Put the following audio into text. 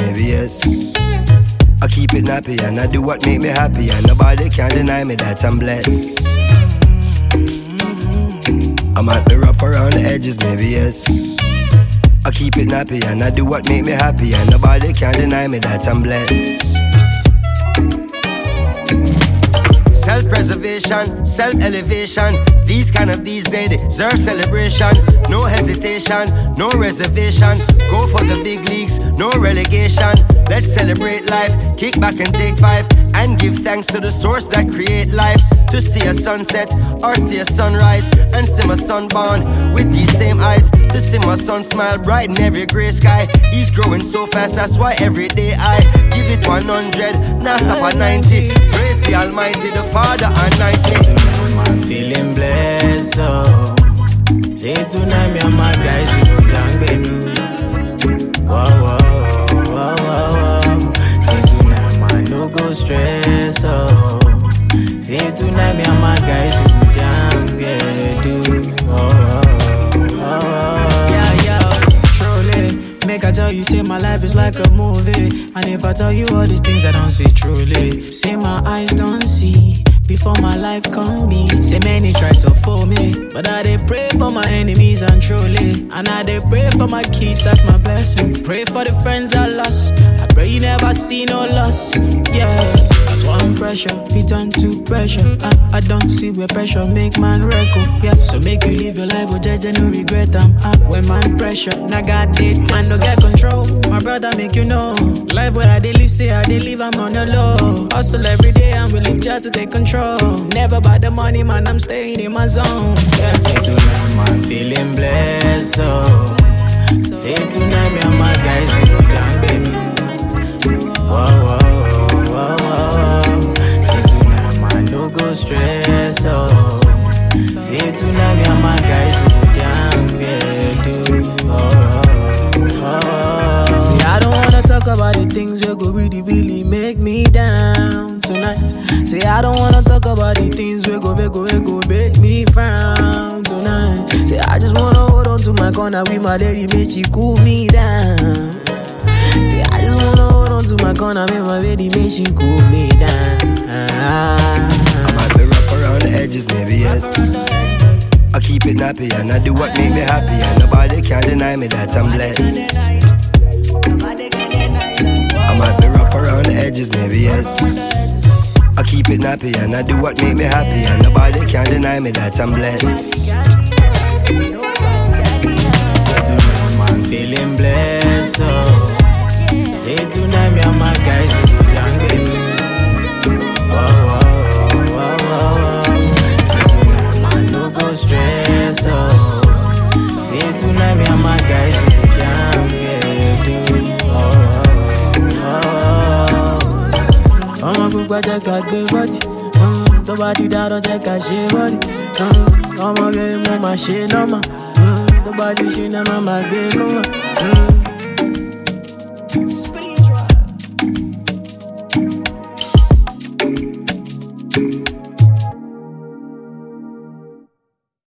maybe yes. I keep it nappy and I do what make me happy, and nobody can deny me that I'm blessed. I might be rough around the edges, maybe yes. I keep it nappy and I do what make me happy, and nobody can deny me that I'm blessed. Self-preservation, self-elevation. These they deserve celebration. No hesitation, no reservation. Go for the big leagues, no relegation. Let's celebrate life, kick back and take 5, and give thanks to the source that create life. To see a sunset or see a sunrise, and see my son born with these same eyes. To see my son smile bright in every grey sky. He's growing so fast, that's why every day I give it 100, now stop at 90. Praise the Almighty, the Father and 90. I'm feeling blessed, oh. Say tonight me and my guys we go down, baby. Whoa, whoa, whoa, whoa, whoa. Say tonight man no go stress, oh. Say tonight me and my guys we go down, baby. Oh, oh, oh, oh. Yeah, truly. Make I tell you, say my life is like a movie. And if I tell you all these things I don't see truly, say my eyes don't see before my life come be. Say many try to fool me, but I dey pray for my enemies and truly. And I dey pray for my kids, that's my blessings. Pray for the friends I lost, I pray you never see no loss. Yeah, cause one pressure fit on to pressure. I don't see where pressure make man record. Yeah, so make you live your life with judge and no regret. I'm up when man pressure, now got it. Man no get control, my brother make you know. Life where I dey live, say I dey live, I'm on the low. Hustle every day and we live just to take control. Never about the money, man, I'm staying in my zone. Yeah. Say tonight, man, feeling blessed, oh. Say tonight, me and my guys, we go down, baby. Whoa, whoa, whoa, whoa. Say tonight, man, no go stress, oh. Say tonight, me and my guys, we go down, baby. Oh, oh, oh. See, I don't wanna talk about the things that go really, really make me down tonight. Say I don't wanna talk about the things we go make me frown tonight. Say I just wanna hold on to my corner with my lady, make she cool me down. Say I just wanna hold on to my corner with my lady, make she cool me down. I might be rough around the edges, maybe yes. I keep it nappy and I do what make me happy, and nobody can deny me that I'm blessed. I might be rough around the edges, maybe yes. I keep it nappy and I do what make me happy, and nobody can deny me that I'm blessed. Say tonight, man, feeling blessed, oh. Say tonight, me and my guys, we go down, baby. Whoa, whoa, whoa, whoa. Say tonight, man, no go stress, oh. Say tonight, me and my guys, we go down, baby. Oh, oh, oh. Ọmọ gbogbo jẹ́ ká gbé bọ́dì, tó bá ti dárọ̀ jẹ́ ká ṣe bọ́dì. Ọmọ rẹ̀ mo máa ṣe nọ́mà, tó bá ti ṣe náà máa gbé nọ́mà.